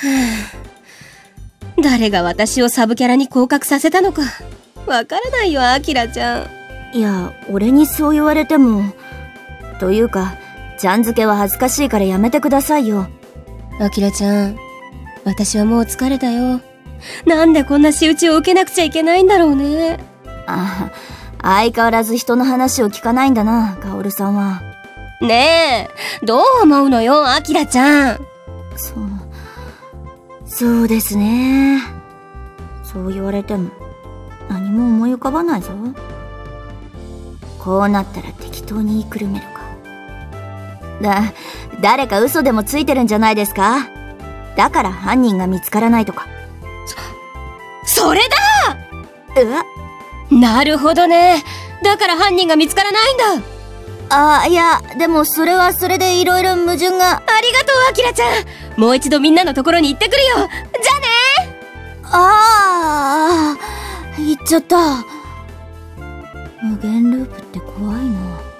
誰が私をサブキャラに降格させたのかわからないよ、アキラちゃん。 いや、俺にそう言われても。というか、ちゃん付けは恥ずかしいからやめてくださいよ。 アキラちゃん、私はもう疲れたよ。なんでこんな仕打ちを受けなくちゃいけないんだろうね。 相変わらず人の話を聞かないんだな、カオルさんは。 ねえ、どう思うのよ、アキラちゃん。 そうですね。そう言われても何も思い浮かばないぞ。こうなったら適当に言いくるめるか。誰か嘘でもついてるんじゃないですか？だから犯人が見つからないとか。 それだ！なるほどね。だから犯人が見つからないんだ。 いや、でもそれはそれでいろいろ矛盾が。 ありがとう、アキラちゃん。もう一度みんなのところに行ってくるよ。じゃあね。 行っちゃった。無限ループって怖いな。